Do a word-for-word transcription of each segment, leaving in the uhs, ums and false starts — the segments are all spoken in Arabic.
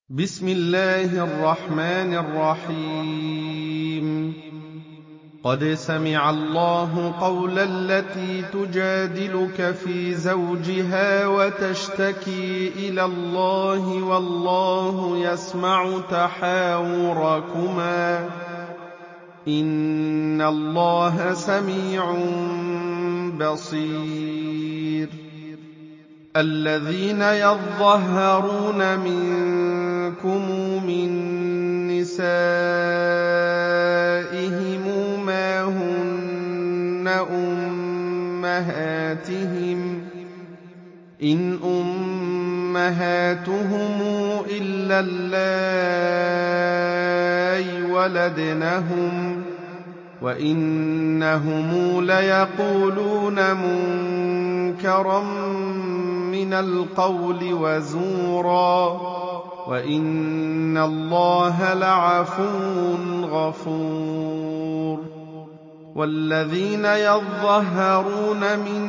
بسم الله الرحمن الرحيم قد سمع الله قول التي تجادلك في زوجها وتشتكي إلى الله والله يسمع تحاوركما إن الله سميع بصير الذين يظهرون منكم من نسائهم ما هن أمهاتهم إن أمهاتهم إلا اللائي ولدنهم وإنهم ليقولون منكرا من القول وزورا وإن الله لعفو غفور والذين يظهرون من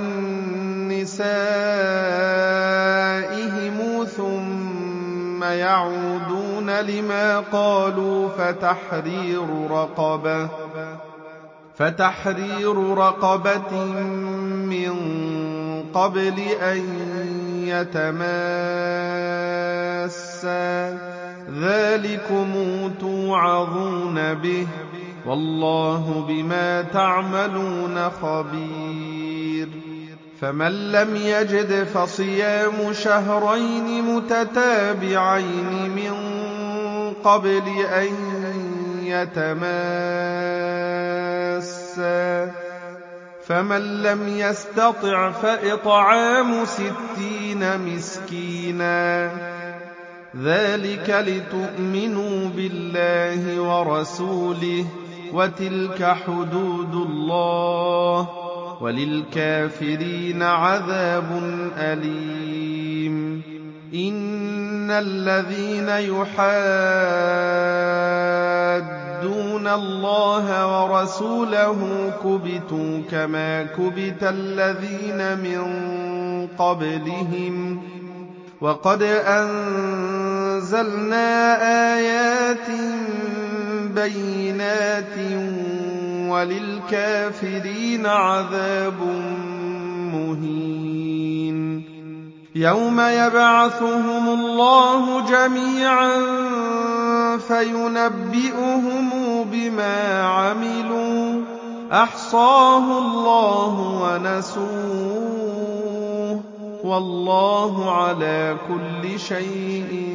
نسائهم ثم يعودون لما قالوا فتحرير رقبة فتحرير رقبة من قبل أن يتماسا ذلكم توعظون به والله بما تعملون خبير فمن لم يجد فصيام شهرين متتابعين من قبل أن يتماسا فمن لم يستطع فإطعام ستين مسكينا ذلك لتؤمنوا بالله ورسوله وتلك حدود الله وللكافرين عذاب أليم إن الذين يحادون الله ورسوله كبتوا كما كبت الذين من قبلهم وقد أنزلنا آيات بينات وللكافرين عذاب مهين يوم يبعثهم الله جميعا فينبئهم بما عملوا أحصاه الله ونسوه والله على كل شيء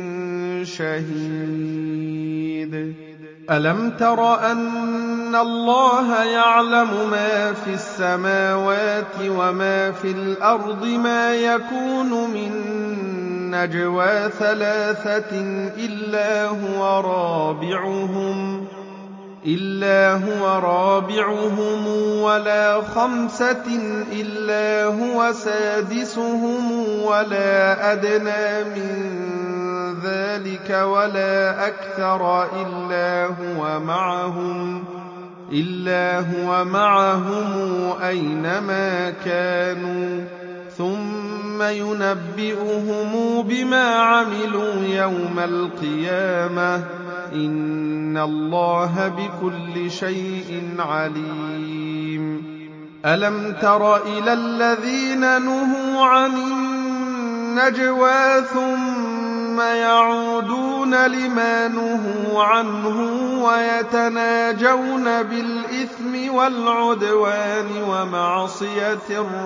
شهيد ألم تر أن الله يعلم ما في السماوات وما في الأرض ما يكون من نجوى ثلاثة إلا هو رابعهم إلا هو رابعهم ولا خمسة إلا هو سادسهم ولا أدنى من ذلك ولا أكثر إلا هو معهم إلا هو معهم أينما كانوا ثم ينبئهم بما عملوا يوم القيامة إن الله بكل شيء عليم ألم تر إلى الذين نهوا عن النجوى ثم يعودون لما نهوا عنه ويتناجون بالإثم والعدوان ومعصية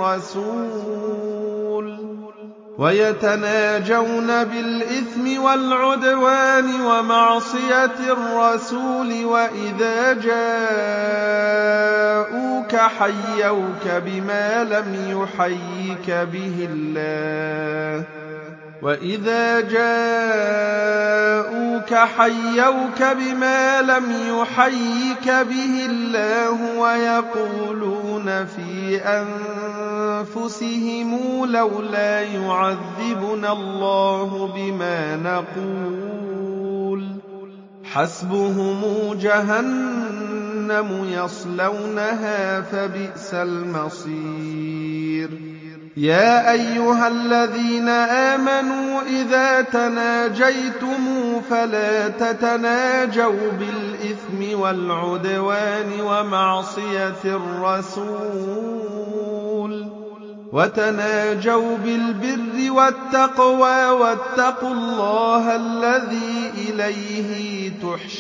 الرسول ويتناجون بالإثم والعدوان ومعصية الرسول وإذا جاءوك حيوك بما لم يحيك به الله وإذا جاءوك حيوك بما لم يحيك به الله ويقولون في أنفسهم لولا يعذبنا الله بما نقول حسبهم جهنم يصلونها فبئس المصير يا أيها الذين آمنوا إذا تناجيتم فلا تتناجوا بالإثم والعدوان ومعصية الرسول وتناجوا بالبر والتقوى واتقوا الله الذي إليه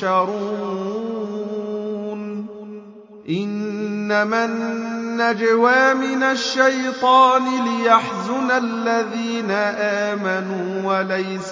تحشرون إنما النجوى من الشيطان ليحزن الذين آمنوا وليس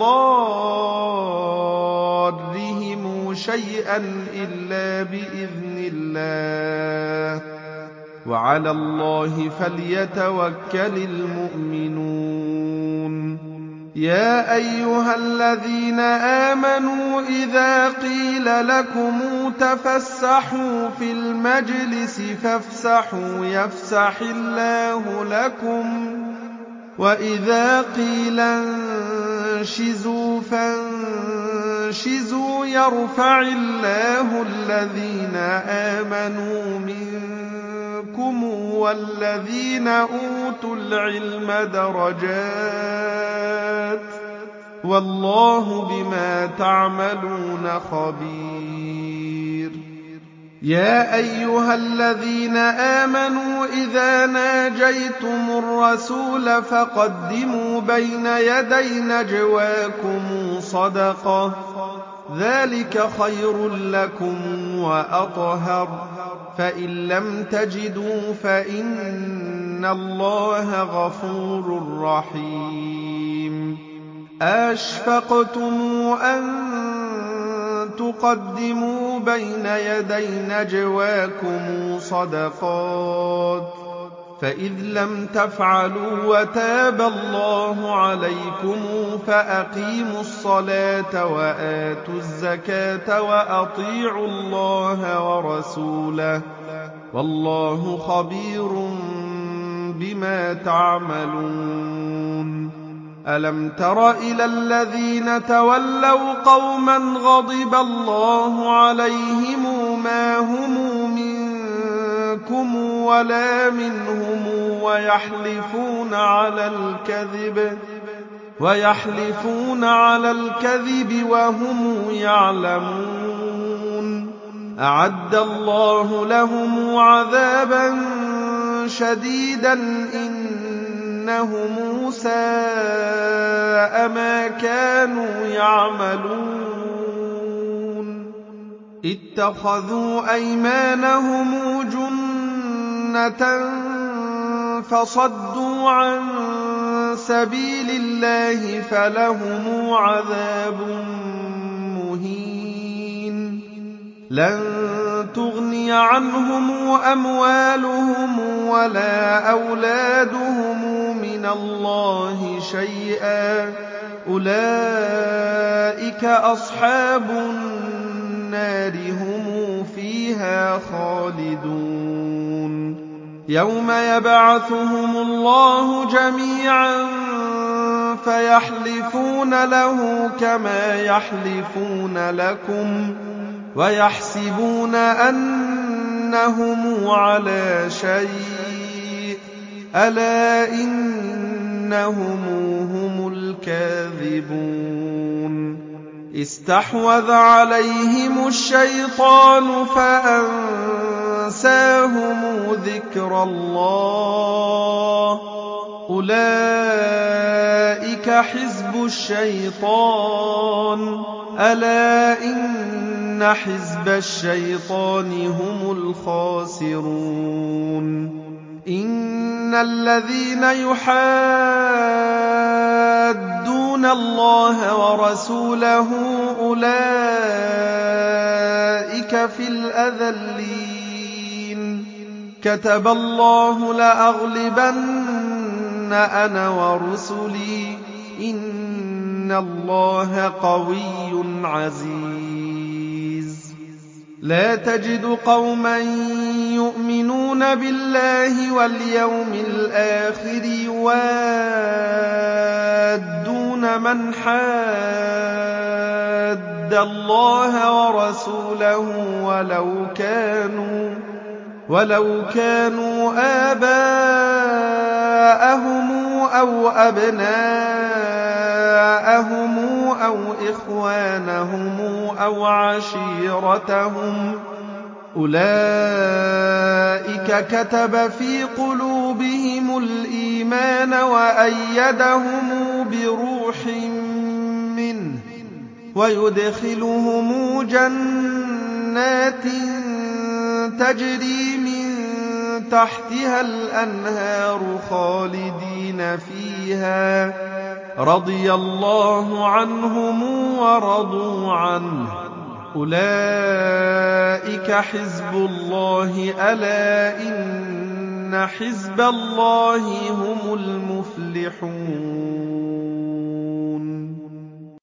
بضارهم شيئا إلا بإذن الله وعلى الله فليتوكل المؤمنون يا أيها الذين آمنوا إذا قيل لكم تفسحوا في المجلس فافسحوا يفسح الله لكم وإذا قيل انشزوا فانشزوا يرفع الله الذين آمنوا منكم والذين أوتوا العلم درجات والله بما تعملون خبير يا أيها الذين آمنوا إذا ناجيتم الرسول فقدموا بين يدي نجواكم صدقة ذلك خير لكم وأطهر فإن لم تجدوا فإن الله غفور رحيم أشفقتم أن تقدموا بين يدي نجواكم صدقات فإذ لم تفعلوا وتاب الله عليكم فأقيموا الصلاة وآتوا الزكاة وأطيعوا الله ورسوله والله خبير بما تعملون ألم تر إلى الذين تولوا قوما غضب الله عليهم ما هم منكم ولا منهم ويحلفون على الكذب ويحلفون على الكذب وهم يعلمون أعد الله لهم عذابا شديدا إنهم ساء ما كانوا يعملون اتخذوا أيمانهم جنة فصدوا عن سبيل الله فلهم عذاب مهين لن تغني عنهم أموالهم ولا أولادهم من الله شيئا أولئك أصحاب النار هم فيها خالدون يوم يبعثهم الله جميعا فيحلفون له كما يحلفون لكم ويحسبون أنهم على شيء ألا إنهم هم الكاذبون استحوذ عليهم الشيطان فأنساهم ذكر الله أولئك حزب الشيطان ألا إن حزب الشيطان هم الخاسرون إن الذين يحادون الله ورسوله أولئك في الأذلين كتب الله لأغلبن أنا ورسلي إن الله قوي عزيز لا تجد قوما يؤمنون بالله واليوم الآخر يوادون من حاد الله ورسوله ولو كانوا ولو كانوا آباءهم أو أبناءهم أبناءهم أو إخوانهم أو عشيرتهم أولئك كتب في قلوبهم الإيمان وأيدهم بروح منه ويدخلهم جنات تجري من تحتها الأنهار خالدين فيها رضي الله عنهم ورضوا عنه أولئك حزب الله ألا إن حزب الله هم المفلحون